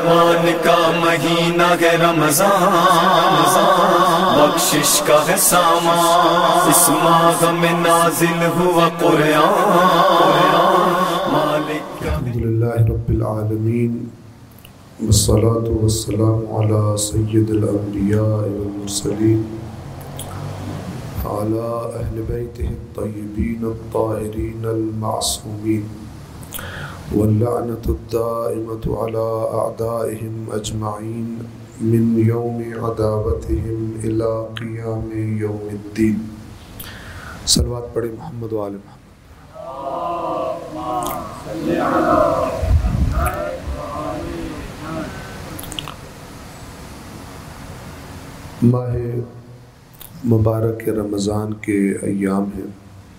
رحمان کا مہینہ ہے رمضان، بخشش کا ہے سامان، اس ماہ میں نازل ہوا قرآن، مالک کا الحمدللہ رب العالمین، والصلاة والسلام علی سید الانبیاء والمرسلین، علی اہل بیتہ الطیبین الطاہرین المعصومین، واللعنۃ الدائمۃ علی اعدائہم اجمعین من یوم عداوتہم الی قیام یوم الدین۔ صلوات پڑھیں محمد و آل محمد۔ ماہ مبارک رمضان کے ایام ہیں۔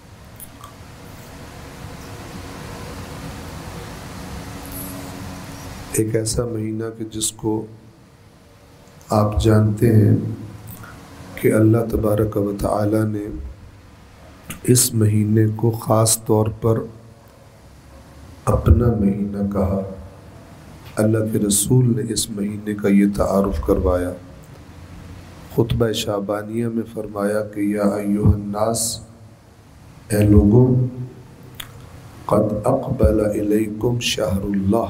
ایک ایسا مہینہ کہ جس کو آپ جانتے ہیں کہ اللہ تبارک و تعالی نے اس مہینے کو خاص طور پر اپنا مہینہ کہا۔ اللہ کے رسول نے اس مہینے کا یہ تعارف کروایا۔ خطبہ شعبانیہ میں فرمایا کہ یا ایھا الناس، اے لوگوں، قد اقبل الیکم شہر اللہ،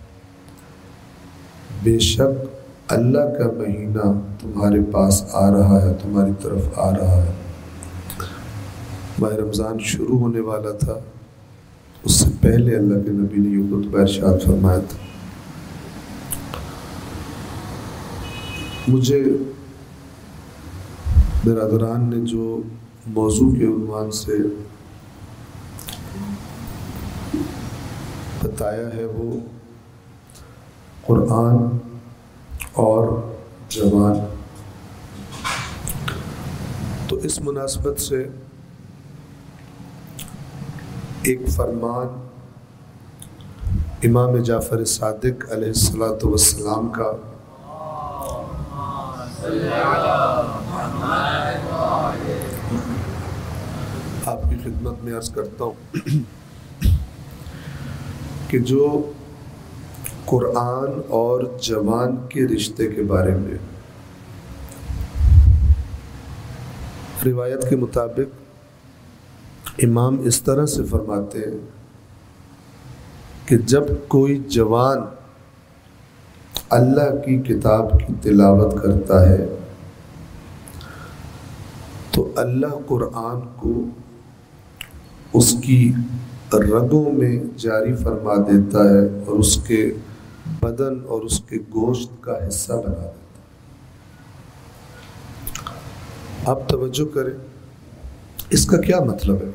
بے شک اللہ کا مہینہ تمہارے پاس آ رہا ہے، تمہاری طرف آ رہا ہے۔ ماہ رمضان شروع ہونے والا تھا، اس سے پہلے اللہ کے نبی نے یہ خطبہ ارشاد فرمایا تھا۔ مجھے برادران نے جو موضوع کے عنوان سے بتایا ہے وہ قرآن اور جوان، تو اس مناسبت سے ایک فرمان امام جعفر صادق علیہ السلام کا آپ کی خدمت میں عرض کرتا ہوں کہ جو قرآن اور جوان کے رشتے کے بارے میں روایت کے مطابق امام اس طرح سے فرماتے ہیں کہ جب کوئی جوان اللہ کی کتاب کی تلاوت کرتا ہے تو اللہ قرآن کو اس کی رگوں میں جاری فرما دیتا ہے اور اس کے بدن اور اس کے گوشت کا حصہ بنا دیتا ہے۔ آپ توجہ کریں، اس کا کیا مطلب ہے؟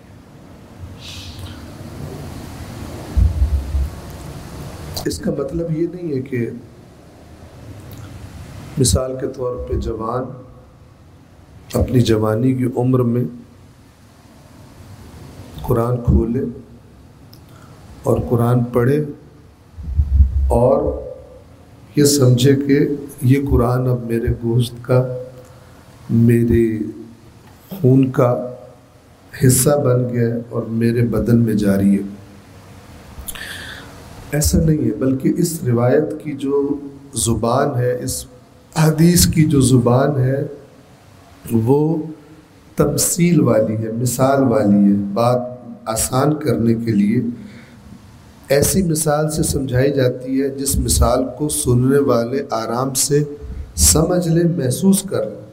اس کا مطلب یہ نہیں ہے کہ مثال کے طور پہ جوان اپنی جوانی کی عمر میں قرآن کھولے اور قرآن پڑھے اور یہ سمجھے کہ یہ قرآن اب میرے گوشت کا، میرے خون کا حصہ بن گیا اور میرے بدن میں جاری ہے۔ ایسا نہیں ہے، بلکہ اس روایت کی جو زبان ہے، اس حدیث کی جو زبان ہے وہ تمثیل والی ہے، مثال والی ہے۔ بات آسان کرنے کے لیے ایسی مثال سے سمجھائی جاتی ہے جس مثال کو سننے والے آرام سے سمجھ لیں، محسوس کر لیں۔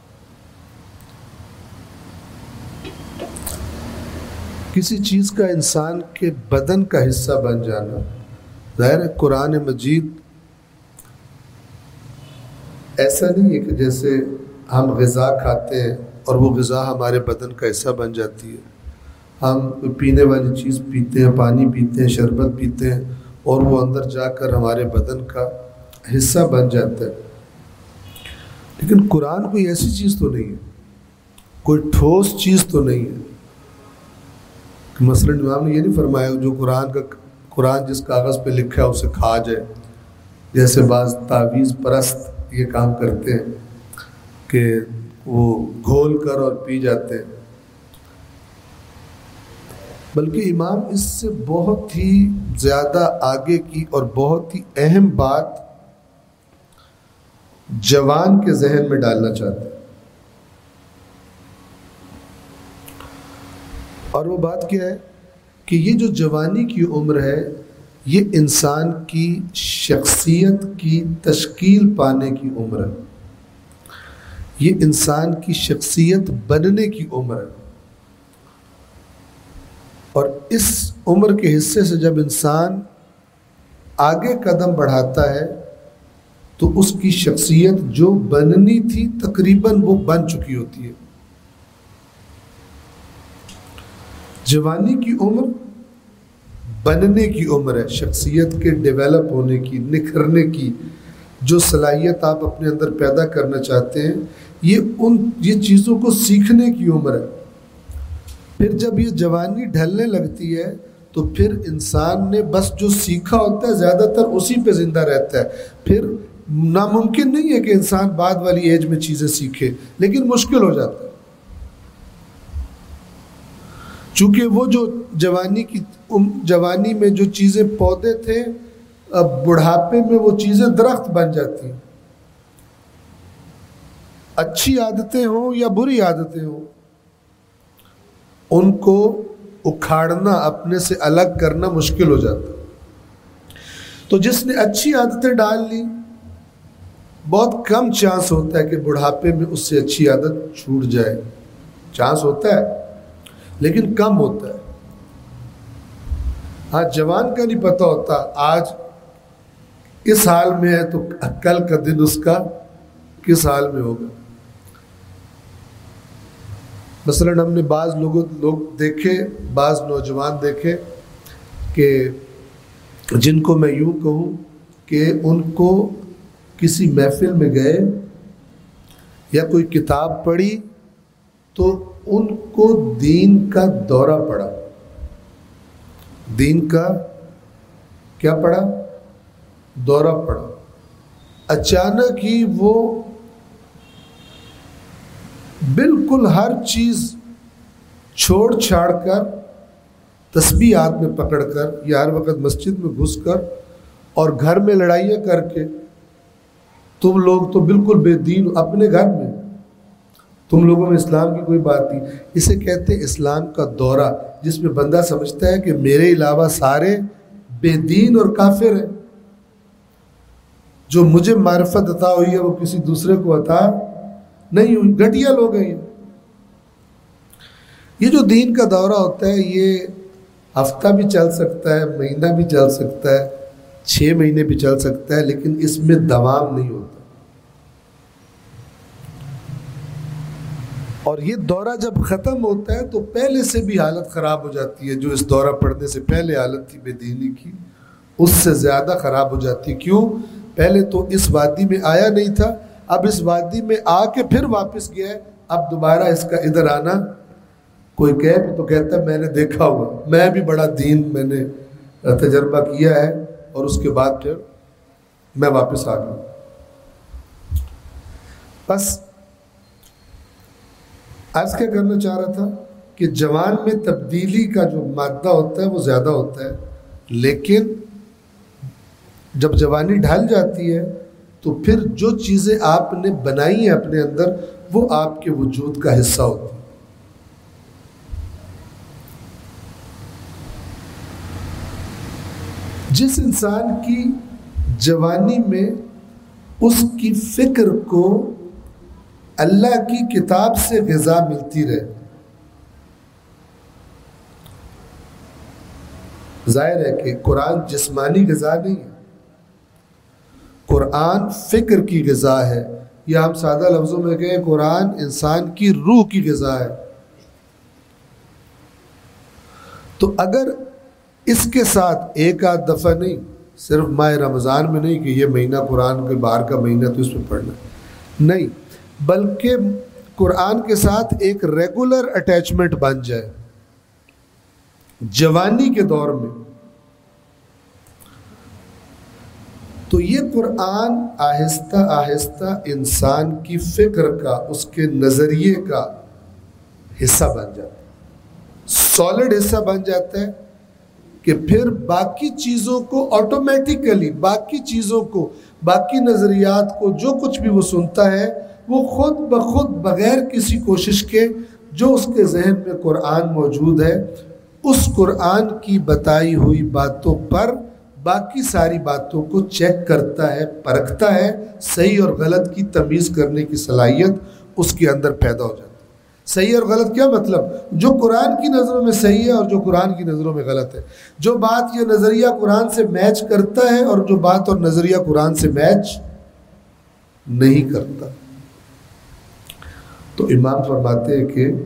کسی چیز کا انسان کے بدن کا حصہ بن جانا، ظاہر ہے قرآن مجید ایسا نہیں ہے کہ جیسے ہم غذا کھاتے ہیں اور وہ غذا ہمارے بدن کا حصہ بن جاتی ہے۔ ہم پینے والی چیز پیتے ہیں، پانی پیتے ہیں، شربت پیتے ہیں اور وہ اندر جا کر ہمارے بدن کا حصہ بن جاتا ہے۔ لیکن قرآن کوئی ایسی چیز تو نہیں ہے، کوئی ٹھوس چیز تو نہیں ہے۔ مثلاً امام نے یہ نہیں فرمایا جو قرآن جس کاغذ پہ لکھا ہے اسے کھا جائے، جیسے بعض تعویذ پرست یہ کام کرتے ہیں کہ وہ گھول کر اور پی جاتے ہیں۔ بلکہ امام اس سے بہت ہی زیادہ آگے کی اور بہت ہی اہم بات جوان کے ذہن میں ڈالنا چاہتے ہیں. اور وہ بات کیا ہے کہ یہ جو جوانی کی عمر ہے یہ انسان کی شخصیت کی تشکیل پانے کی عمر ہے. یہ انسان کی شخصیت بننے کی عمر ہے. اور اس عمر کے حصے سے جب انسان آگے قدم بڑھاتا ہے تو اس کی شخصیت جو بننی تھی تقریباً وہ بن چکی ہوتی ہے. جوانی کی عمر بننے کی عمر ہے، شخصیت کے ڈیولپ ہونے کی، نکھرنے کی. جو صلاحیت آپ اپنے اندر پیدا کرنا چاہتے ہیں یہ چیزوں کو سیکھنے کی عمر ہے. پھر جب یہ جوانی ڈھلنے لگتی ہے تو پھر انسان نے بس جو سیکھا ہوتا ہے زیادہ تر اسی پہ زندہ رہتا ہے. پھر ناممکن نہیں ہے کہ انسان بعد والی ایج میں چیزیں سیکھے، لیکن مشکل ہو جاتا ہے. چونکہ وہ جو جوانی میں جو چیزیں پودے تھے اب بڑھاپے میں وہ چیزیں درخت بن جاتی ہیں. اچھی عادتیں ہوں یا بری عادتیں ہوں ان کو اکھاڑنا، اپنے سے الگ کرنا مشکل ہو جاتا. تو جس نے اچھی عادتیں ڈال لی بہت کم چانس ہوتا ہے کہ بڑھاپے میں اس سے اچھی عادت چھوٹ جائے. چانس ہوتا ہے لیکن کم ہوتا ہے. ہاں جوان کا نہیں پتہ ہوتا آج اس حال میں ہے تو کل کا دن اس کا کس حال میں ہوگا. مثلا ہم نے بعض لوگ دیکھے، بعض نوجوان دیکھے کہ جن کو میں یوں کہوں کہ ان کو کسی محفل میں گئے یا کوئی کتاب پڑھی تو ان کو دین کا دورہ پڑا. دین کا کیا پڑا؟ دورہ پڑا. اچانک ہی وہ بالکل ہر چیز چھوڑ چھاڑ کر، تسبیح ہاتھ میں پکڑ کر یا ہر وقت مسجد میں گھس کر اور گھر میں لڑائیاں کر کے، تم لوگ تو بالکل بے دین اپنے گھر میں، تم لوگوں میں اسلام کی کوئی بات نہیں. اسے کہتے ہیں اسلام کا دورہ، جس میں بندہ سمجھتا ہے کہ میرے علاوہ سارے بے دین اور کافر ہیں. جو مجھے معرفت عطا ہوئی ہے وہ کسی دوسرے کو عطا نہیں ہوئی. گھٹیا لوگ ہیں. یہ جو دین کا دورہ ہوتا ہے یہ ہفتہ بھی چل سکتا ہے، مہینہ بھی چل سکتا ہے، 6 مہینے بھی چل سکتا ہے، لیکن اس میں دوام نہیں ہوتا. اور یہ دورہ جب ختم ہوتا ہے تو پہلے سے بھی حالت خراب ہو جاتی ہے. جو اس دورہ پڑنے سے پہلے حالت تھی بے دینی کی، اس سے زیادہ خراب ہو جاتی. کیوں؟ پہلے تو اس وادی میں آیا نہیں تھا، اب اس وادی میں آ کے پھر واپس گیا ہے. اب دوبارہ اس کا ادھر آنا، کوئی کہے تو کہتا ہے میں نے دیکھا ہوا، میں بھی بڑا دین میں نے تجربہ کیا ہے اور اس کے بعد پھر میں واپس آ گیا. بس آج کیا کرنا چاہ رہا تھا کہ جوان میں تبدیلی کا جو مادہ ہوتا ہے وہ زیادہ ہوتا ہے، لیکن جب جوانی ڈھل جاتی ہے تو پھر جو چیزیں آپ نے بنائی ہیں اپنے اندر وہ آپ کے وجود کا حصہ ہوتی ہیں. جس انسان کی جوانی میں اس کی فکر کو اللہ کی کتاب سے غذا ملتی رہے، ظاہر ہے کہ قرآن جسمانی غذا نہیں ہے، قرآن فکر کی غذا ہے، یا ہم سادہ لفظوں میں کہیں قرآن انسان کی روح کی غذا ہے. تو اگر اس کے ساتھ ایک آدھ دفعہ نہیں، صرف ماہ رمضان میں نہیں کہ یہ مہینہ قرآن کے باہر کا مہینہ تو اس میں پڑھنا نہیں، بلکہ قرآن کے ساتھ ایک ریگولر اٹیچمنٹ بن جائے جوانی کے دور میں، تو یہ قرآن آہستہ آہستہ انسان کی فکر کا، اس کے نظریے کا حصہ بن جاتا ہے. سالڈ حصہ بن جاتا ہے کہ پھر باقی چیزوں کو آٹومیٹیکلی، باقی چیزوں کو، باقی نظریات کو، جو کچھ بھی وہ سنتا ہے وہ خود بخود بغیر کسی کوشش کے جو اس کے ذہن میں قرآن موجود ہے اس قرآن کی بتائی ہوئی باتوں پر باقی ساری باتوں کو چیک کرتا ہے، پرکھتا ہے، صحیح اور غلط کی تمیز کرنے کی صلاحیت اس کے اندر پیدا ہو جاتی ہے۔ صحیح اور غلط کیا مطلب؟ جو قرآن کی نظروں میں صحیح ہے اور جو قرآن کی نظروں میں غلط ہے، جو بات یہ نظریہ قرآن سے میچ کرتا ہے اور جو بات اور نظریہ قرآن سے میچ نہیں کرتا۔ تو امام فرماتے ہیں کہ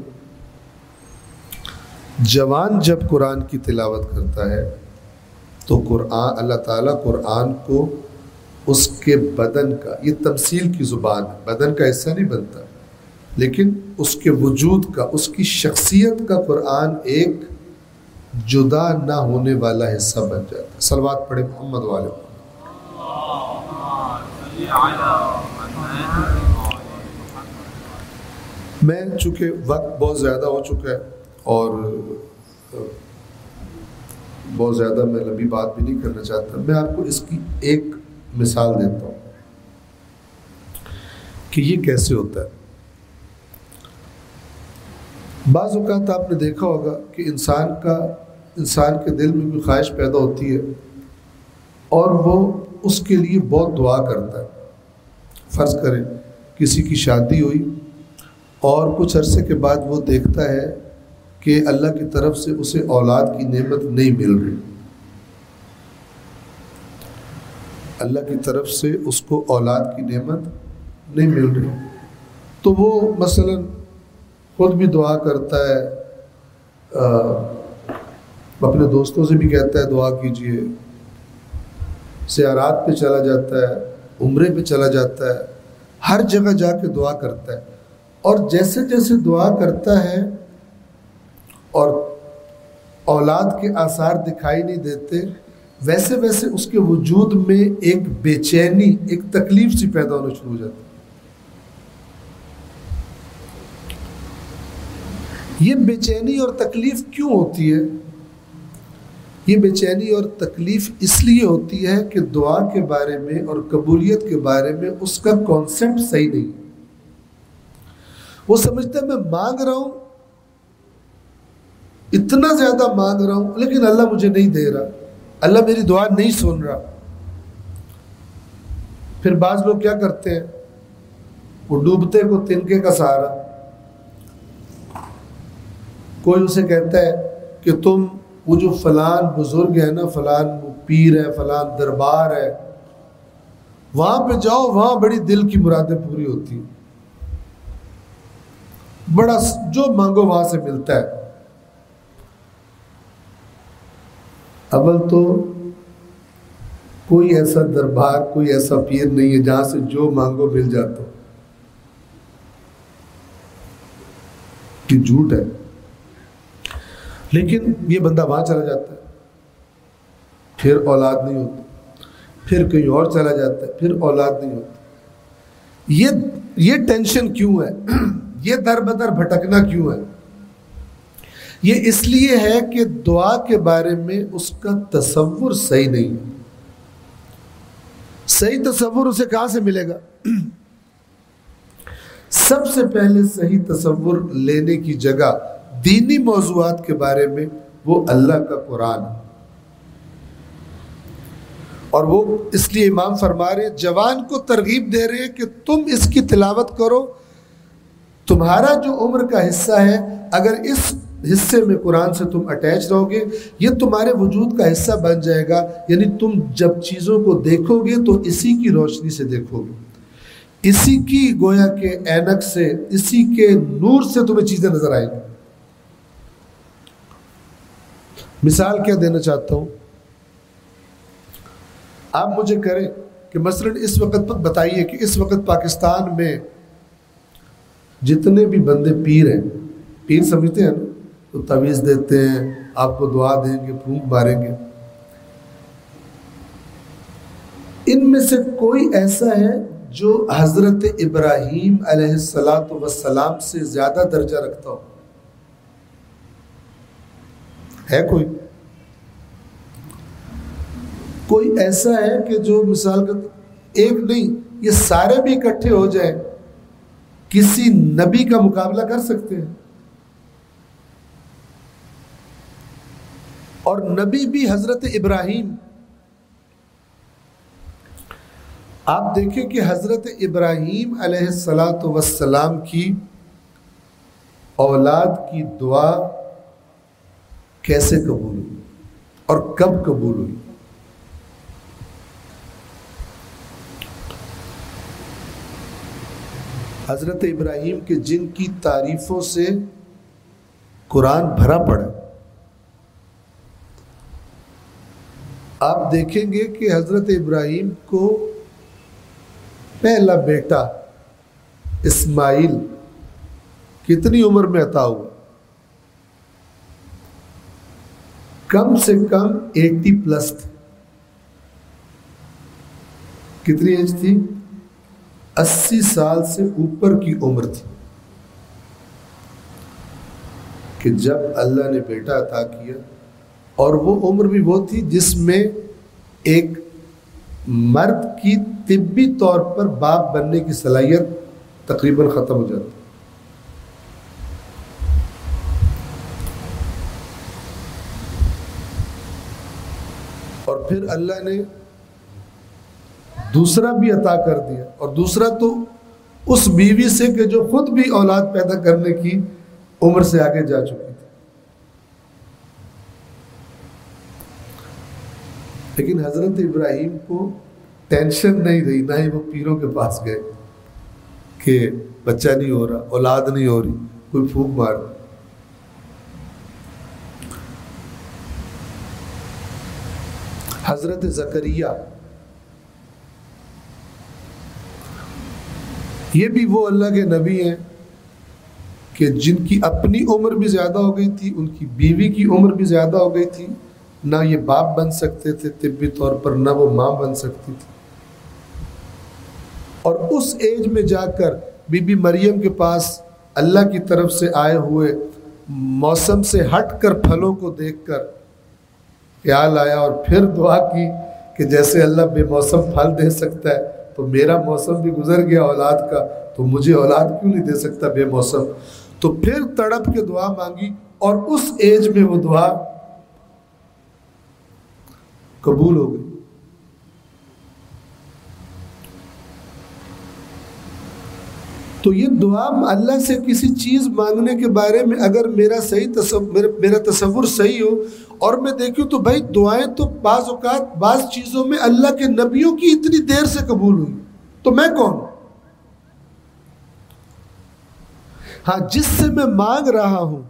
جوان جب قرآن کی تلاوت کرتا ہے تو قرآن، اللہ تعالیٰ قرآن کو اس کے بدن کا، یہ تمثیل کی زبان ہے، بدن کا حصہ نہیں بنتا، لیکن اس کے وجود کا، اس کی شخصیت کا قرآن ایک جدا نہ ہونے والا حصہ بن جاتا ہے۔ صلوات پڑھے محمد والے۔ میں چونکہ وقت بہت زیادہ ہو چکا ہے اور بہت زیادہ میں لمبی بات بھی نہیں کرنا چاہتا، میں آپ کو اس کی ایک مثال دیتا ہوں کہ یہ کیسے ہوتا ہے۔ بعض اوقات آپ نے دیکھا ہوگا کہ انسان کے دل میں کوئی خواہش پیدا ہوتی ہے اور وہ اس کے لیے بہت دعا کرتا ہے۔ فرض کریں کسی کی شادی ہوئی اور کچھ عرصے کے بعد وہ دیکھتا ہے کہ اللہ کی طرف سے اسے اولاد کی نعمت نہیں مل رہی، اللہ کی طرف سے اس کو اولاد کی نعمت نہیں مل رہی، تو وہ مثلاً خود بھی دعا کرتا ہے، اپنے دوستوں سے بھی کہتا ہے دعا کیجئے، زیارات پہ چلا جاتا ہے، عمرے پہ چلا جاتا ہے، ہر جگہ جا کے دعا کرتا ہے، اور جیسے جیسے دعا کرتا ہے اور اولاد کے آثار دکھائی نہیں دیتے، ویسے ویسے اس کے وجود میں ایک بے چینی، ایک تکلیف سی پیدا ہونا شروع ہو جاتی ہے۔ یہ بے چینی اور تکلیف کیوں ہوتی ہے؟ یہ بے چینی اور تکلیف اس لیے ہوتی ہے کہ دعا کے بارے میں اور قبولیت کے بارے میں اس کا کانسیپٹ صحیح نہیں ہے۔ وہ سمجھتا ہے میں مانگ رہا ہوں، اتنا زیادہ مانگ رہا ہوں، لیکن اللہ مجھے نہیں دے رہا، اللہ میری دعا نہیں سن رہا۔ پھر بعض لوگ کیا کرتے ہیں، وہ ڈوبتے کو تنکے کا سہارا۔ کوئی اسے کہتا ہے کہ تم وہ جو فلان بزرگ ہے نا، فلان پیر ہے، فلان دربار ہے، وہاں پہ جاؤ، وہاں بڑی دل کی مرادیں پوری ہوتی ہیں، بڑا جو مانگو وہاں سے ملتا ہے۔ اول تو کوئی ایسا دربار، کوئی ایسا پیر نہیں ہے جہاں سے جو مانگو مل جاتا، کہ جھوٹ ہے۔ لیکن یہ بندہ وہاں چلا جاتا ہے، پھر اولاد نہیں ہوتی، پھر کہیں اور چلا جاتا ہے، پھر اولاد نہیں ہوتی۔ یہ ٹینشن کیوں ہے؟ یہ در بدر بھٹکنا کیوں ہے؟ یہ اس لیے ہے کہ دعا کے بارے میں اس کا تصور صحیح نہیں ہے۔ صحیح تصور اسے کہاں سے ملے گا؟ سب سے پہلے صحیح تصور لینے کی جگہ دینی موضوعات کے بارے میں وہ اللہ کا قرآن ہے، اور وہ اس لیے امام فرما رہے جوان کو ترغیب دے رہے کہ تم اس کی تلاوت کرو، تمہارا جو عمر کا حصہ ہے اگر اس حصے میں قرآن سے تم اٹیچ رہو گے، یہ تمہارے وجود کا حصہ بن جائے گا، یعنی تم جب چیزوں کو دیکھو گے تو اسی کی روشنی سے دیکھو گے، اسی کی گویا کے اینک سے، اسی کے نور سے تمہیں چیزیں نظر آئیں گی۔ مثال کیا دینا چاہتا ہوں، آپ مجھے کریں کہ مثلاً اس وقت پر بتائیے کہ اس وقت پاکستان میں جتنے بھی بندے پیر ہیں، پیر سمجھتے ہیں نا، تو تعویذ دیتے ہیں، آپ کو دعا دیں گے، پھونک ماریں گے، ان میں سے کوئی ایسا ہے جو حضرت ابراہیم علیہ السلام سے زیادہ درجہ رکھتا ہو؟ ہے کوئی ایسا ہے کہ جو مثال کا ایک نہیں یہ سارے بھی اکٹھے ہو جائیں کسی نبی کا مقابلہ کر سکتے ہیں؟ اور نبی بھی حضرت ابراہیم، آپ دیکھیں کہ حضرت ابراہیم علیہ السلام کی اولاد کی دعا کیسے قبول ہوئی اور کب قبول ہوئی؟ حضرت ابراہیم کے جن کی تعریفوں سے قرآن بھرا پڑا، آپ دیکھیں گے کہ حضرت ابراہیم کو پہلا بیٹا اسماعیل کتنی عمر میں عطا ہوا؟ کم سے کم 80+ تھی۔ کتنی ایج تھی؟ 80 سال سے اوپر کی عمر تھی کہ جب اللہ نے بیٹا عطا کیا، اور وہ عمر بھی وہ تھی جس میں ایک مرد کی طبی طور پر باپ بننے کی صلاحیت تقریباً ختم ہو جاتی۔ اور پھر اللہ نے دوسرا بھی عطا کر دیا، اور دوسرا تو اس بیوی سے کہ جو خود بھی اولاد پیدا کرنے کی عمر سے آگے جا چکی تھی۔ لیکن حضرت ابراہیم کو ٹینشن نہیں رہی، نہ ہی وہ پیروں کے پاس گئے کہ بچہ نہیں ہو رہا، اولاد نہیں ہو رہی، کوئی پھونک مار رہا۔ حضرت زکریا، یہ بھی وہ اللہ کے نبی ہیں کہ جن کی اپنی عمر بھی زیادہ ہو گئی تھی، ان کی بیوی کی عمر بھی زیادہ ہو گئی تھی، نہ یہ باپ بن سکتے تھے طبی طور پر، نہ وہ ماں بن سکتی تھی۔ اور اس ایج میں جا کر بی بی مریم کے پاس اللہ کی طرف سے آئے ہوئے موسم سے ہٹ کر پھلوں کو دیکھ کر خیال آیا، اور پھر دعا کی کہ جیسے اللہ بے موسم پھل دے سکتا ہے تو میرا موسم بھی گزر گیا اولاد کا، تو مجھے اولاد کیوں نہیں دے سکتا بے موسم؟ تو پھر تڑپ کے دعا مانگی، اور اس ایج میں وہ دعا قبول ہو گئی۔ تو یہ دعا اللہ سے کسی چیز مانگنے کے بارے میں اگر میرا تصور صحیح ہو، اور میں دیکھوں تو بھائی دعائیں تو بعض اوقات بعض چیزوں میں اللہ کے نبیوں کی اتنی دیر سے قبول ہوئی، تو میں کون؟ ہاں، جس سے میں مانگ رہا ہوں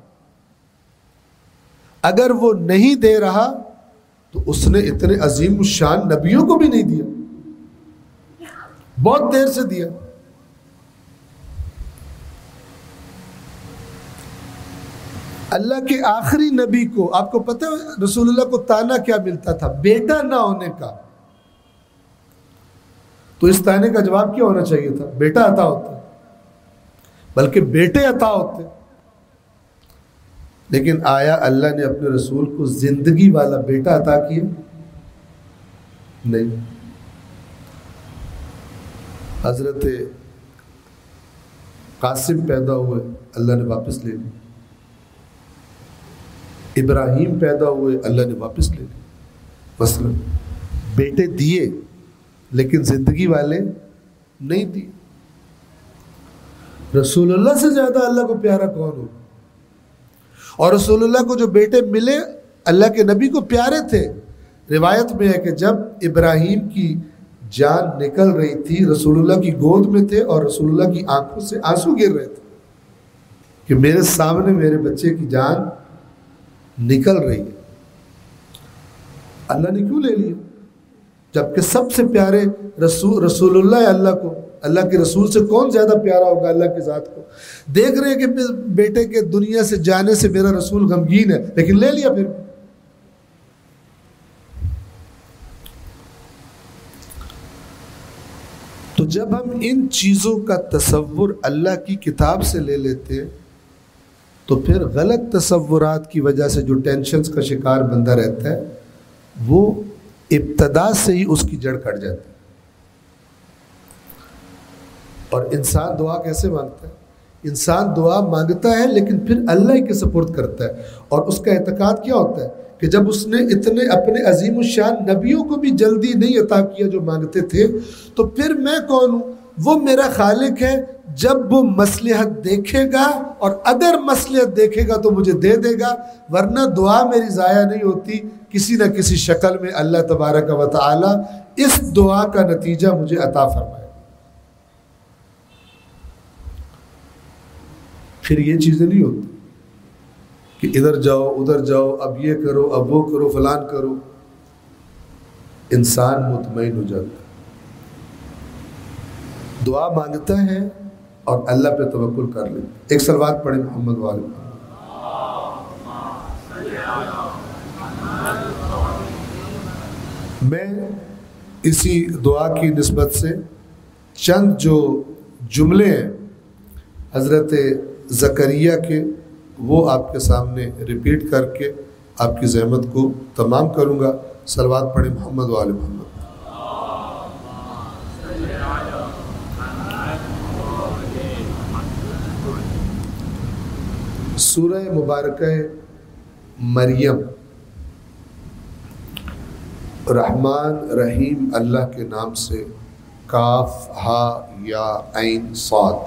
اگر وہ نہیں دے رہا تو اس نے اتنے عظیم الشان نبیوں کو بھی نہیں دیا، بہت دیر سے دیا۔ اللہ کے آخری نبی کو، آپ کو پتہ ہے رسول اللہ کو تانا کیا ملتا تھا؟ بیٹا نہ ہونے کا۔ تو اس تانے کا جواب کیا ہونا چاہیے تھا؟ بیٹا عطا ہوتا، بلکہ بیٹے عطا ہوتے۔ لیکن آیا اللہ نے اپنے رسول کو زندگی والا بیٹا عطا کیا؟ نہیں۔ حضرت قاسم پیدا ہوئے، اللہ نے واپس لے لی۔ ابراہیم پیدا ہوئے، اللہ نے واپس لے لی۔ مثلا بیٹے دیے لیکن زندگی والے نہیں دیے۔ رسول اللہ سے زیادہ اللہ کو پیارا کون ہو؟ اور رسول اللہ کو جو بیٹے ملے اللہ کے نبی کو پیارے تھے۔ روایت میں ہے کہ جب ابراہیم کی جان نکل رہی تھی، رسول اللہ کی گود میں تھے اور رسول اللہ کی آنکھوں سے آنسو گر رہے تھے کہ میرے سامنے میرے بچے کی جان نکل رہی ہے، اللہ نے کیوں لے لیا؟ جبکہ سب سے پیارے رسول اللہ ہے اللہ کو۔ اللہ کے رسول سے کون زیادہ پیارا ہوگا اللہ کی ذات کو؟ دیکھ رہے ہیں کہ بیٹے کے دنیا سے جانے سے میرا رسول غمگین ہے، لیکن لے لیا پھر۔ تو جب ہم ان چیزوں کا تصور اللہ کی کتاب سے لے لیتے تو پھر غلط تصورات کی وجہ سے جو ٹینشنز کا شکار بندہ رہتا ہے وہ ابتدا سے ہی اس کی جڑ کٹ جاتی ہے۔ اور انسان دعا کیسے مانگتا ہے؟ انسان دعا مانگتا ہے لیکن پھر اللہ ہی کے سپرد کرتا ہے، اور اس کا اعتقاد کیا ہوتا ہے کہ جب اس نے اتنے اپنے عظیم الشان نبیوں کو بھی جلدی نہیں عطا کیا جو مانگتے تھے، تو پھر میں کون ہوں؟ وہ میرا خالق ہے، جب وہ مصلحت دیکھے گا اور اگر مصلحت دیکھے گا تو مجھے دے دے گا، ورنہ دعا میری ضائع نہیں ہوتی، کسی نہ کسی شکل میں اللہ تبارک و تعالی اس دعا کا نتیجہ مجھے عطا فرمائے۔ پھر یہ چیزیں نہیں ہوتی کہ ادھر جاؤ ادھر جاؤ، اب یہ کرو اب وہ کرو فلان کرو، انسان مطمئن ہو جاتا ہے، دعا مانگتا ہے اور اللہ پہ توکل کر لیتا ہے۔ ایک صلوات پڑھیں محمد والے۔ میں اسی دعا کی نسبت سے چند جو جملے ہیں حضرت زکریا کے وہ آپ کے سامنے ریپیٹ کر کے آپ کی زحمت کو تمام کروں گا۔ صلوات پڑھیں محمد والے محمد۔ سورہ مبارکہ مریم، رحمان رحیم اللہ کے نام سے، کاف ہا یا عین صاد،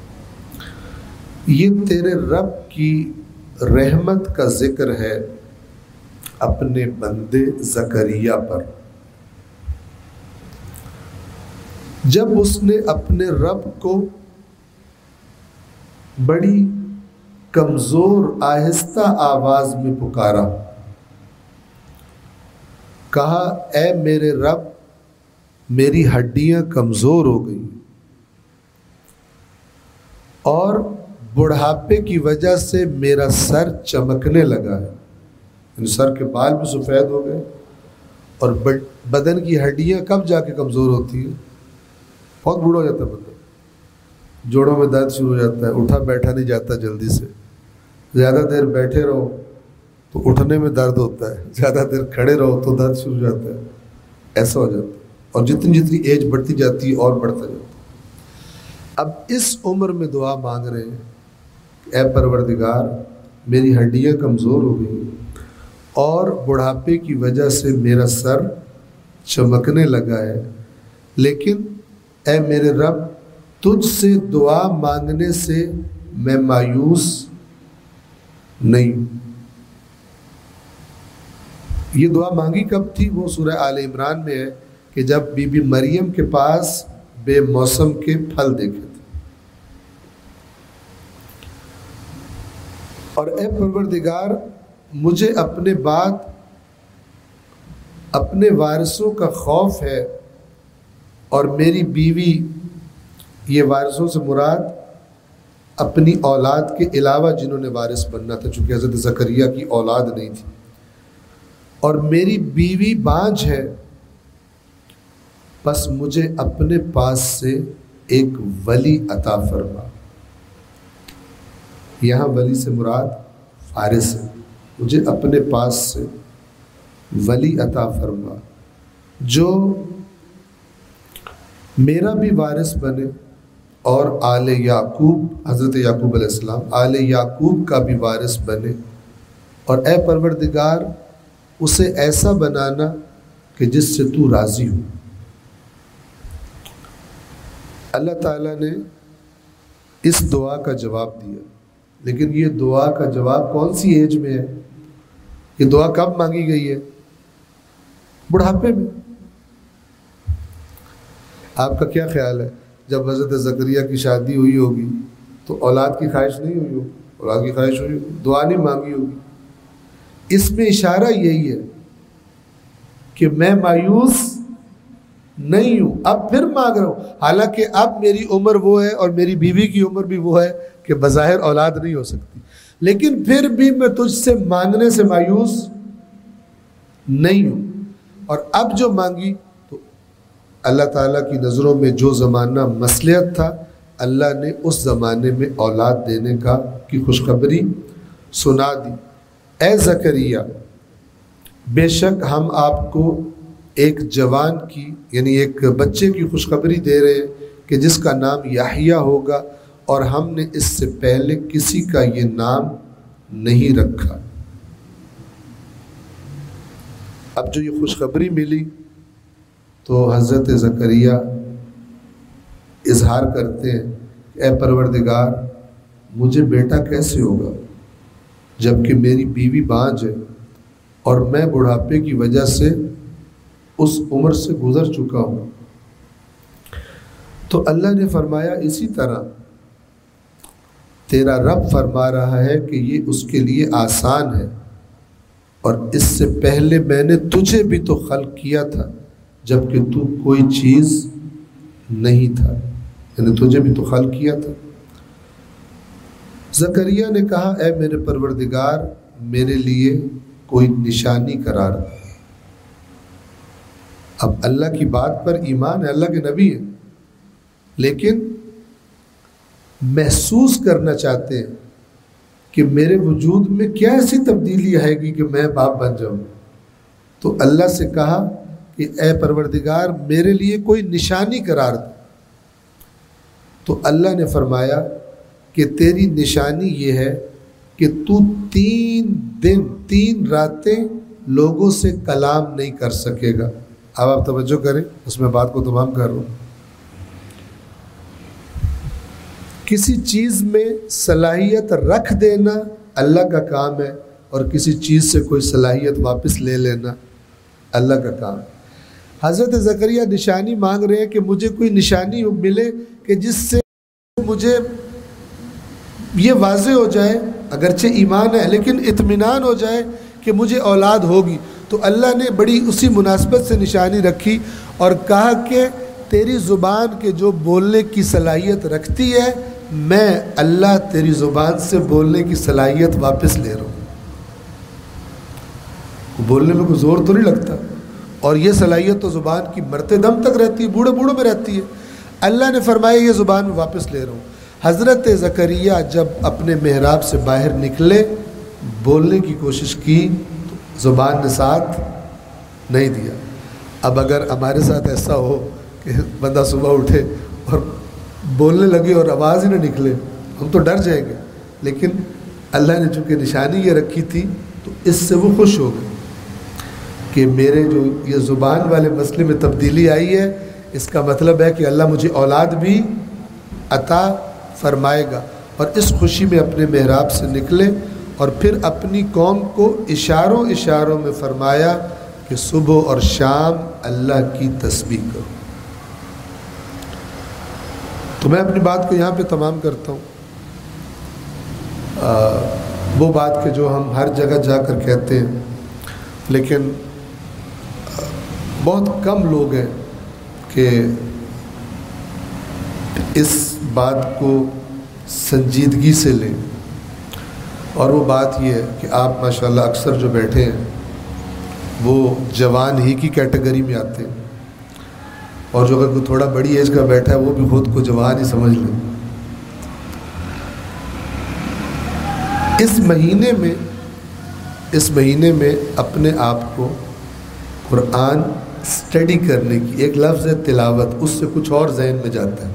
یہ تیرے رب کی رحمت کا ذکر ہے اپنے بندے زکریا پر، جب اس نے اپنے رب کو بڑی کمزور آہستہ آواز میں پکارا، کہا اے میرے رب میری ہڈیاں کمزور ہو گئی اور بڑھاپے کی وجہ سے میرا سر چمکنے لگا ہے، یعنی سر کے بال بھی سفید ہو گئے، اور بدن کی ہڈیاں کب جا کے کمزور ہوتی ہیں؟ بہت بوڑھا ہو جاتا ہے بندہ، جوڑوں میں درد شروع ہو جاتا ہے، اٹھا بیٹھا نہیں جاتا جلدی سے، زیادہ دیر بیٹھے رہو تو اٹھنے میں درد ہوتا ہے، زیادہ دیر کھڑے رہو تو درد شروع ہو جاتا ہے، ایسا ہو جاتا ہے، اور جتنی جتنی ایج بڑھتی جاتی ہے اور بڑھتا جاتا ہے۔ اب اس عمر میں دعا مانگ رہے ہیں، اے پروردگار میری ہڈیاں کمزور ہو گئی اور بڑھاپے کی وجہ سے میرا سر چمکنے لگا ہے، لیکن اے میرے رب تجھ سے دعا مانگنے سے میں مایوس نہیں ہوں۔ یہ دعا مانگی کب تھی؟ وہ سورہ آل عمران میں ہے کہ جب بی بی مریم کے پاس بے موسم کے پھل دیکھے تھے، اور اے پروردگار مجھے اپنے بعد اپنے وارثوں کا خوف ہے، اور میری بیوی، یہ وارثوں سے مراد اپنی اولاد کے علاوہ جنہوں نے وارث بننا تھا، چونکہ حضرت زکریا کی اولاد نہیں تھی، اور میری بیوی بانجھ ہے، بس مجھے اپنے پاس سے ایک ولی عطا فرما۔ یہاں ولی سے مراد وارث ہے، مجھے اپنے پاس سے ولی عطا فرما جو میرا بھی وارث بنے اور آل یعقوب، حضرت یعقوب علیہ السلام، آل یعقوب کا بھی وارث بنے، اور اے پروردگار اسے ایسا بنانا کہ جس سے تو راضی ہو۔ اللہ تعالیٰ نے اس دعا کا جواب دیا، لیکن یہ دعا کا جواب کون سی ایج میں ہے؟ یہ دعا کب مانگی گئی ہے؟ بڑھاپے میں۔ آپ کا کیا خیال ہے جب حضرت زکریا کی شادی ہوئی ہوگی تو اولاد کی خواہش نہیں ہوئی ہوگی؟ اولاد کی خواہش ہوئی ہوگی، دعا نہیں مانگی ہوگی۔ اس میں اشارہ یہی ہے کہ میں مایوس نہیں ہوں، اب پھر مانگ رہا ہوں، حالانکہ اب میری عمر وہ ہے اور میری بیوی کی عمر بھی وہ ہے کہ بظاہر اولاد نہیں ہو سکتی، لیکن پھر بھی میں تجھ سے مانگنے سے مایوس نہیں ہوں۔ اور اب جو مانگی تو اللہ تعالیٰ کی نظروں میں جو زمانہ مصلحت تھا، اللہ نے اس زمانے میں اولاد دینے کی خوشخبری سنا دی، اے زکریا بے شک ہم آپ کو ایک جوان کی یعنی ایک بچے کی خوشخبری دے رہے ہیں کہ جس کا نام یحییٰ ہوگا، اور ہم نے اس سے پہلے کسی کا یہ نام نہیں رکھا۔ اب جو یہ خوشخبری ملی تو حضرت زکریا اظہار کرتے ہیں کہ اے پروردگار مجھے بیٹا کیسے ہوگا جبکہ میری بیوی بانجھ ہے اور میں بڑھاپے کی وجہ سے اس عمر سے گزر چکا ہوں۔ تو اللہ نے فرمایا اسی طرح تیرا رب فرما رہا ہے کہ یہ اس کے لیے آسان ہے، اور اس سے پہلے میں نے تجھے بھی تو خلق کیا تھا جبکہ تو کوئی چیز نہیں تھا، یعنی تجھے بھی تو خلق کیا تھا۔ زکریا نے کہا اے میرے پروردگار میرے لیے کوئی نشانی قرار دے۔ اب اللہ کی بات پر ایمان ہے، اللہ کے نبی ہیں، لیکن محسوس کرنا چاہتے ہیں کہ میرے وجود میں کیا ایسی تبدیلی آئے گی کہ میں باپ بن جاؤں۔ تو اللہ سے کہا کہ اے پروردگار میرے لیے کوئی نشانی قرار دے۔ تو اللہ نے فرمایا کہ تیری نشانی یہ ہے کہ تو 3 دن 3 راتیں لوگوں سے کلام نہیں کر سکے گا۔ اب آپ توجہ کریں، اس میں بات کو تمام کر رہا ہوں۔ کسی چیز میں صلاحیت رکھ دینا اللہ کا کام ہے، اور کسی چیز سے کوئی صلاحیت واپس لے لینا اللہ کا کام ہے۔ حضرت زکریا نشانی مانگ رہے ہیں کہ مجھے کوئی نشانی ملے کہ جس سے مجھے یہ واضح ہو جائے، اگرچہ ایمان ہے لیکن اطمینان ہو جائے کہ مجھے اولاد ہوگی۔ تو اللہ نے بڑی اسی مناسبت سے نشانی رکھی اور کہا کہ تیری زبان کے جو بولنے کی صلاحیت رکھتی ہے، میں اللہ تیری زبان سے بولنے کی صلاحیت واپس لے رہا ہوں۔ بولنے میں کوئی زور تو نہیں لگتا، اور یہ صلاحیت تو زبان کی مرتے دم تک رہتی ہے، بوڑھے بوڑھوں میں رہتی ہے۔ اللہ نے فرمایا یہ زبان میں واپس لے رہا ہوں۔ حضرت زکریا جب اپنے محراب سے باہر نکلے، بولنے کی کوشش کی تو زبان نے ساتھ نہیں دیا۔ اب اگر ہمارے ساتھ ایسا ہو کہ بندہ صبح اٹھے اور بولنے لگے اور آواز ہی نہ نکلے، ہم تو ڈر جائیں گے، لیکن اللہ نے چونکہ نشانی یہ رکھی تھی تو اس سے وہ خوش ہو گئے کہ میرے جو یہ زبان والے مسئلے میں تبدیلی آئی ہے، اس کا مطلب ہے کہ اللہ مجھے اولاد بھی عطا فرمائے گا۔ اور اس خوشی میں اپنے محراب سے نکلے اور پھر اپنی قوم کو اشاروں میں فرمایا کہ صبح اور شام اللہ کی تسبیح کرو۔ تو میں اپنی بات کو یہاں پہ تمام کرتا ہوں۔ وہ بات کہ جو ہم ہر جگہ جا کر کہتے ہیں، لیکن بہت کم لوگ ہیں کہ اس بات کو سنجیدگی سے لیں، اور وہ بات یہ ہے کہ آپ ماشاءاللہ اکثر جو بیٹھے ہیں وہ جوان ہی کی کیٹیگری میں آتے ہیں، اور جو اگر کوئی تھوڑا بڑی ایج کا بیٹھا ہے وہ بھی خود کو جوان ہی سمجھ لیں۔ اس مہینے میں اپنے آپ کو قرآن اسٹڈی کرنے کی، ایک لفظ ہے تلاوت، اس سے کچھ اور ذہن میں جاتا ہے۔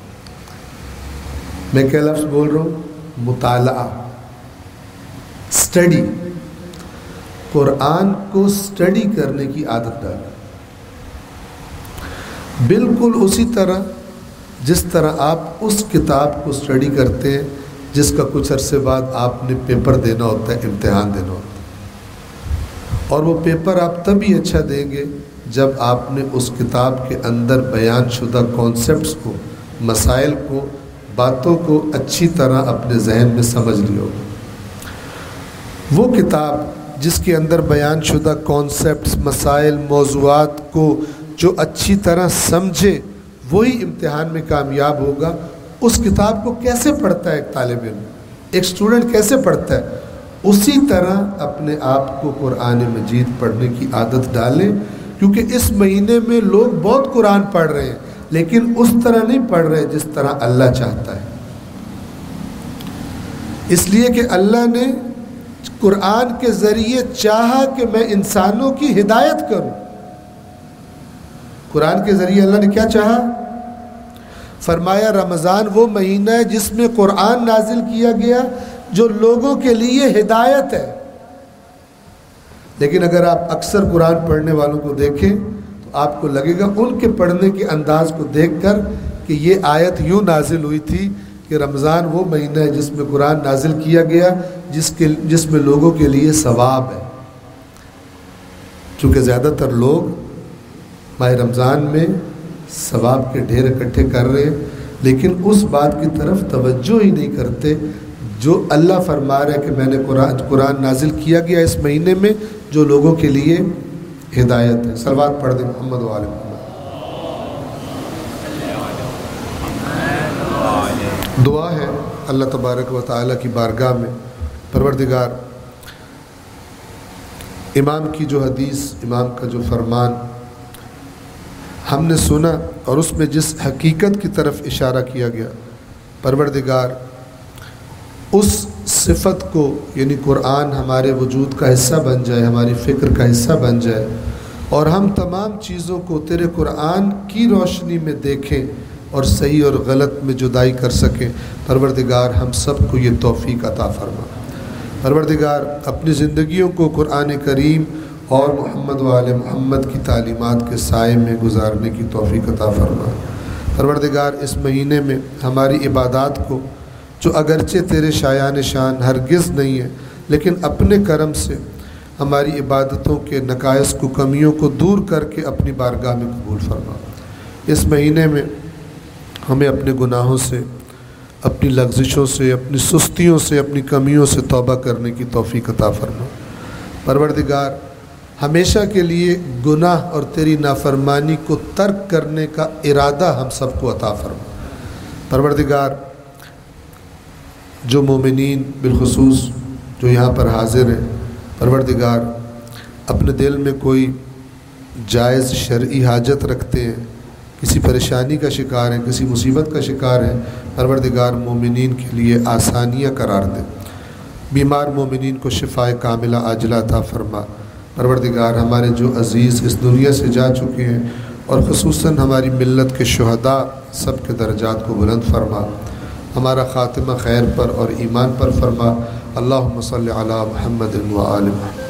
میں کیا لفظ بول رہا ہوں؟ مطالعہ، اسٹڈی، قرآن کو اسٹڈی کرنے کی عادت ڈالیں، بالکل اسی طرح جس طرح آپ اس کتاب کو اسٹڈی کرتے ہیں جس کا کچھ عرصے بعد آپ نے پیپر دینا ہوتا ہے، امتحان دینا ہوتا ہے، اور وہ پیپر آپ تبھی اچھا دیں گے جب آپ نے اس کتاب کے اندر بیان شدہ کانسیپٹس کو، مسائل کو، باتوں کو اچھی طرح اپنے ذہن میں سمجھ لیا ہوگا۔ وہ کتاب جس کے اندر بیان شدہ کانسیپٹس، مسائل، موضوعات کو جو اچھی طرح سمجھے وہی امتحان میں کامیاب ہوگا۔ اس کتاب کو کیسے پڑھتا ہے ایک طالب علم، ایک اسٹوڈنٹ کیسے پڑھتا ہے، اسی طرح اپنے آپ کو قرآن مجید پڑھنے کی عادت ڈالیں، کیونکہ اس مہینے میں لوگ بہت قرآن پڑھ رہے ہیں لیکن اس طرح نہیں پڑھ رہے جس طرح اللہ چاہتا ہے۔ اس لیے کہ اللہ نے قرآن کے ذریعے چاہا کہ میں انسانوں کی ہدایت کروں. قرآن کے ذریعے اللہ نے کیا چاہا؟ فرمایا رمضان وہ مہینہ ہے جس میں قرآن نازل کیا گیا جو لوگوں کے لیے ہدایت ہے. لیکن اگر آپ اکثر قرآن پڑھنے والوں کو دیکھیں تو آپ کو لگے گا ان کے پڑھنے کے انداز کو دیکھ کر کہ یہ آیت یوں نازل ہوئی تھی کہ رمضان وہ مہینہ ہے جس میں قرآن نازل کیا گیا جس میں لوگوں کے لیے ثواب ہے. چونکہ زیادہ تر لوگ ماہ رمضان میں ثواب کے ڈھیر اکٹھے کر رہے ہیں لیکن اس بات کی طرف توجہ ہی نہیں کرتے جو اللہ فرما رہا ہے کہ میں نے قرآن نازل کیا گیا اس مہینے میں جو لوگوں کے لیے ہدایت ہے. صلوات پڑھ دیں محمد و آل محمد. دعا ہے اللہ تبارک و تعالیٰ کی بارگاہ میں، پروردگار امام کی جو حدیث، امام کا جو فرمان ہم نے سنا اور اس میں جس حقیقت کی طرف اشارہ کیا گیا، پروردگار اس صفت کو یعنی قرآن ہمارے وجود کا حصہ بن جائے، ہماری فکر کا حصہ بن جائے اور ہم تمام چیزوں کو تیرے قرآن کی روشنی میں دیکھیں اور صحیح اور غلط میں جدائی کر سکیں. پروردگار ہم سب کو یہ توفیق عطا فرما. پروردگار اپنی زندگیوں کو قرآن کریم اور محمد و آل محمد کی تعلیمات کے سائے میں گزارنے کی توفیق عطا فرما. پروردگار اس مہینے میں ہماری عبادات کو جو اگرچہ تیرے شایان شان ہرگز نہیں ہے لیکن اپنے کرم سے ہماری عبادتوں کے نقائص کو، کمیوں کو دور کر کے اپنی بارگاہ میں قبول فرما. اس مہینے میں ہمیں اپنے گناہوں سے، اپنی لغزشوں سے، اپنی سستیوں سے، اپنی کمیوں سے توبہ کرنے کی توفیق عطا فرما. پروردگار ہمیشہ کے لیے گناہ اور تیری نافرمانی کو ترک کرنے کا ارادہ ہم سب کو عطا فرما. پروردگار جو مومنین بالخصوص جو یہاں پر حاضر ہیں، پروردگار اپنے دل میں کوئی جائز شرعی حاجت رکھتے ہیں، کسی پریشانی کا شکار ہیں، کسی مصیبت کا شکار ہیں، پروردگار مومنین کے لیے آسانیاں قرار دے. بیمار مومنین کو شفائے کاملہ عاجلہ عطا فرما. پروردگار ہمارے جو عزیز اس دنیا سے جا چکے ہیں اور خصوصاً ہماری ملت کے شہداء سب کے درجات کو بلند فرما. ہمارا خاتمہ خیر پر اور ایمان پر فرما. اللہم صلی علی محمد و آل محمد.